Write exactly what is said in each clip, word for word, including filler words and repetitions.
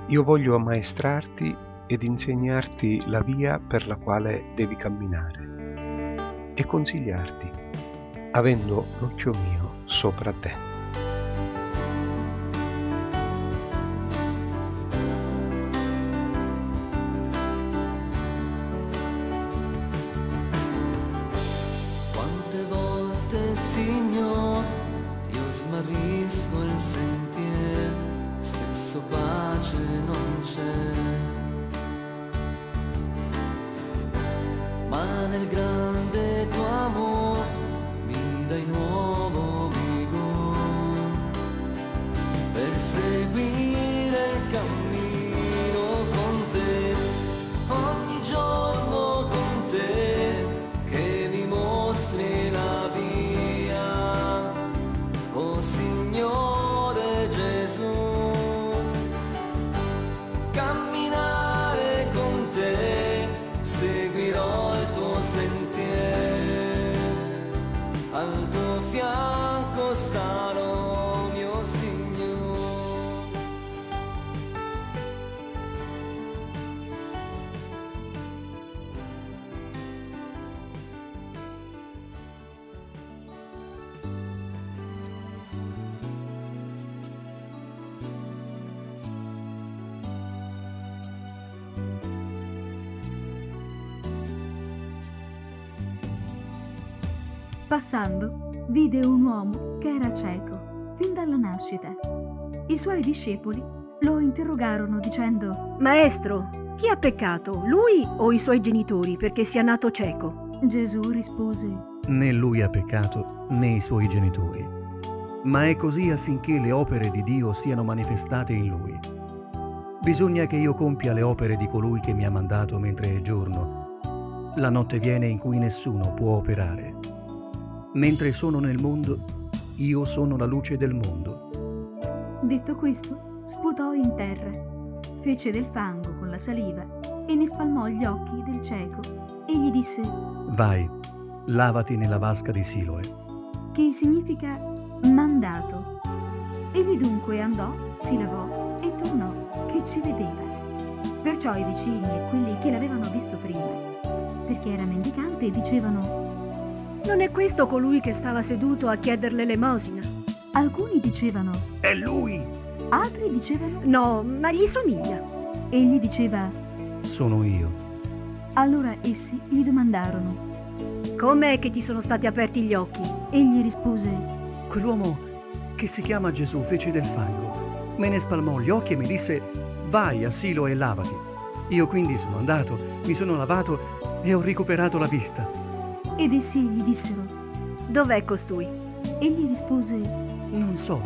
Io voglio ammaestrarti ed insegnarti la via per la quale devi camminare e consigliarti, avendo l'occhio mio sopra te. Quante volte, Signore, io smarrisco il sentiero, spesso pace non c'è, ma nel grande tuo amore mi dai nuovo vigore per seguire il cammino con te, ogni giorno con te, che mi mostri la via, oh Signore Gesù, camminare con te, seguirò il tuo sentiero, al tuo fianco starò, mio Signore. Passando, vide un uomo che era cieco fin dalla nascita. I suoi discepoli lo interrogarono dicendo: Maestro, chi ha peccato, lui o i suoi genitori, perché sia nato cieco? Gesù rispose: Né lui ha peccato, né i suoi genitori, ma è così affinché le opere di Dio siano manifestate in lui. Bisogna che io compia le opere di colui che mi ha mandato mentre è giorno. La notte viene in cui nessuno può operare. Mentre sono nel mondo, io sono la luce del mondo. Detto questo, sputò in terra, fece del fango con la saliva e ne spalmò gli occhi del cieco e gli disse: Vai, lavati nella vasca di Siloe. che significa mandato. Egli dunque andò, si lavò e tornò, che ci vedeva. Perciò i vicini e quelli che l'avevano visto prima, perché era mendicante, dicevano: Non è questo colui che stava seduto a chieder l'elemosina? alcuni dicevano, È lui! altri dicevano, No, ma gli somiglia. egli diceva. Sono io. Allora essi gli domandarono. Com'è che ti sono stati aperti gli occhi? Egli rispose: Quell'uomo che si chiama Gesù fece del fango. Me ne spalmò gli occhi e mi disse: Vai a Siloe e lavati. Io quindi sono andato, mi sono lavato e ho recuperato la vista. ed essi gli dissero. Dov'è costui? Egli rispose. Non so.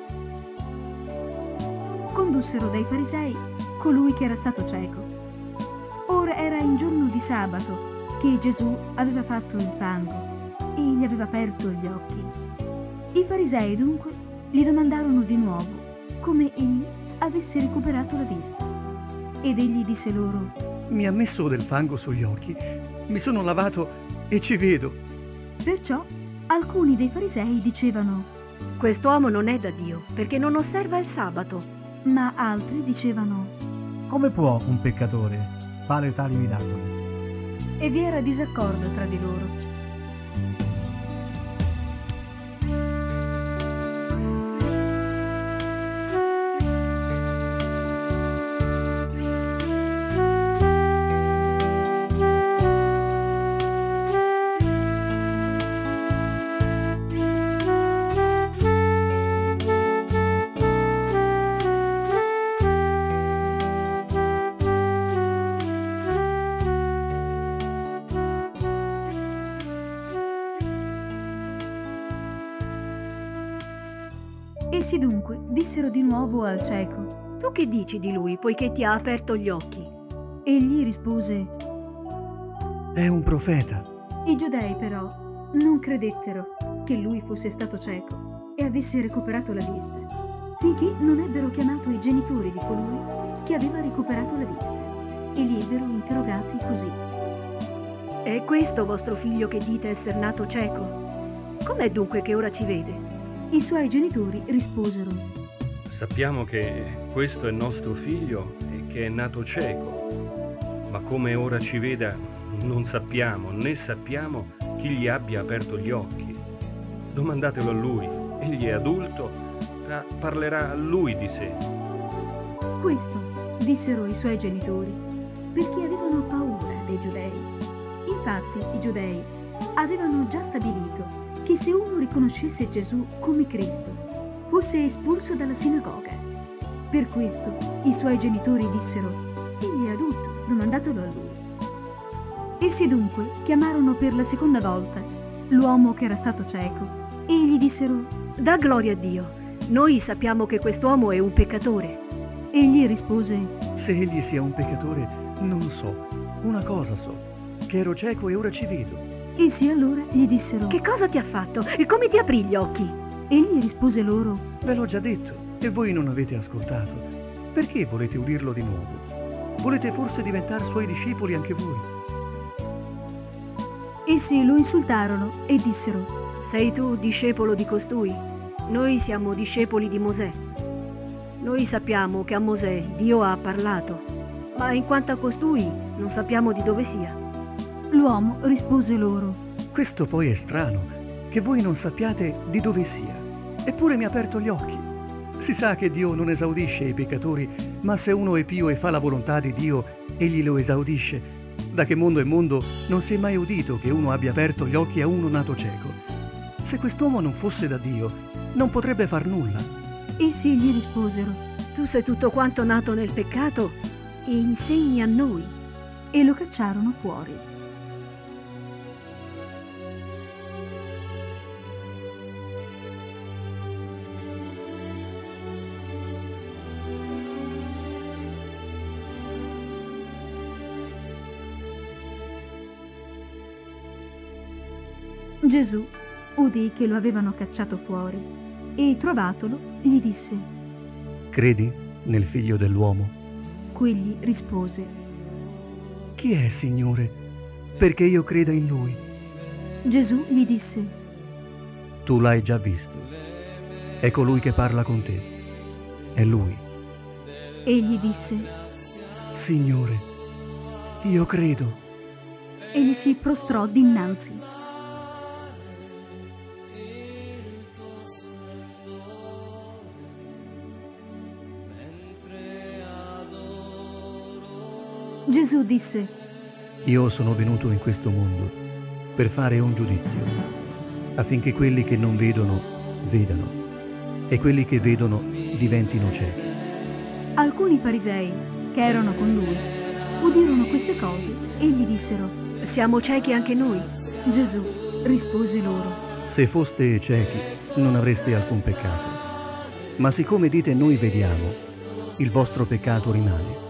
Condussero dai farisei colui che era stato cieco. Ora era in giorno di sabato che Gesù aveva fatto il fango e gli aveva aperto gli occhi. I farisei dunque gli domandarono di nuovo come egli avesse recuperato la vista. Ed egli disse loro: Mi ha messo del fango sugli occhi, mi sono lavato e ci vedo. Perciò alcuni dei farisei dicevano: Quest'uomo non è da Dio, perché non osserva il sabato. ma altri dicevano. Come può un peccatore fare tali miracoli? E vi era disaccordo tra di loro. Essi dunque dissero di nuovo al cieco. Tu che dici di lui, poiché ti ha aperto gli occhi? Egli rispose. È un profeta. I giudei però non credettero che lui fosse stato cieco e avesse recuperato la vista, finché non ebbero chiamato i genitori di colui che aveva recuperato la vista e li ebbero interrogati così. È questo vostro figlio che dite esser nato cieco? Com'è dunque che ora ci vede? I suoi genitori risposero. sappiamo che questo è nostro figlio e che è nato cieco, ma come ora ci veda non sappiamo, né sappiamo chi gli abbia aperto gli occhi. Domandatelo a lui, egli è adulto, ma parlerà a lui di sé. Questo dissero i suoi genitori perché avevano paura dei giudei. Infatti i giudei avevano già stabilito che se uno riconoscesse Gesù come Cristo fosse espulso dalla sinagoga. Per questo i suoi genitori dissero: egli è adulto, domandatelo a lui. Essi dunque chiamarono per la seconda volta l'uomo che era stato cieco e gli dissero: da gloria a Dio, noi sappiamo che quest'uomo è un peccatore. Egli rispose: se egli sia un peccatore, non so. Una cosa so, che ero cieco e ora ci vedo. Essi allora gli dissero: che cosa ti ha fatto e come ti aprì gli occhi? Egli rispose loro: ve l'ho già detto e voi non avete ascoltato. Perché volete udirlo di nuovo? Volete forse diventare suoi discepoli anche voi? Essi lo insultarono e dissero: sei tu discepolo di costui? Noi siamo discepoli di Mosè. Noi sappiamo che a Mosè Dio ha parlato, ma in quanto a costui non sappiamo di dove sia. L'uomo rispose loro: questo poi è strano, che voi non sappiate di dove sia. Eppure mi ha aperto gli occhi. Si sa che Dio non esaudisce i peccatori, ma se uno è pio e fa la volontà di Dio, egli lo esaudisce. Da che mondo è mondo non si è mai udito che uno abbia aperto gli occhi a uno nato cieco. Se quest'uomo non fosse da Dio, non potrebbe far nulla. Essi gli risposero: tu sei tutto quanto nato nel peccato e insegni a noi. E lo cacciarono fuori. Gesù udì che lo avevano cacciato fuori e, trovatolo, gli disse: credi nel Figlio dell'uomo? Quegli rispose: chi è, Signore, perché io creda in Lui? Gesù gli disse: tu l'hai già visto. È colui che parla con te. È Lui. Egli disse: Signore, io credo. Egli si prostrò dinanzi. Gesù disse: io sono venuto in questo mondo per fare un giudizio, affinché quelli che non vedono vedano e quelli che vedono diventino ciechi. Alcuni farisei che erano con lui udirono queste cose e gli dissero: siamo ciechi anche noi. Gesù rispose loro: se foste ciechi non avreste alcun peccato, ma siccome dite noi vediamo, il vostro peccato rimane.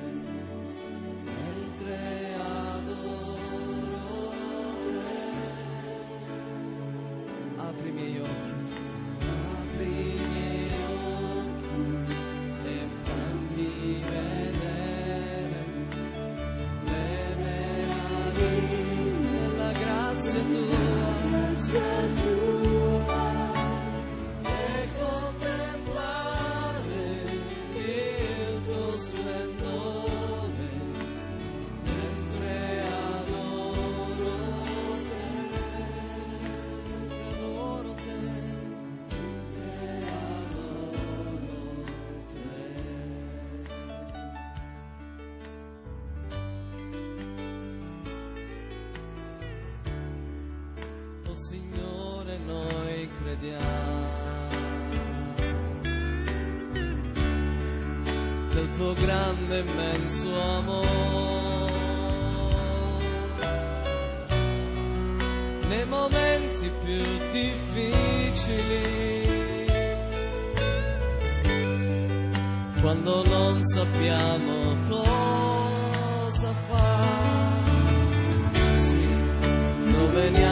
Signore, noi crediamo del tuo grande e immenso amore. Nei momenti più difficili, quando non sappiamo cosa fare, sì, noi veniamo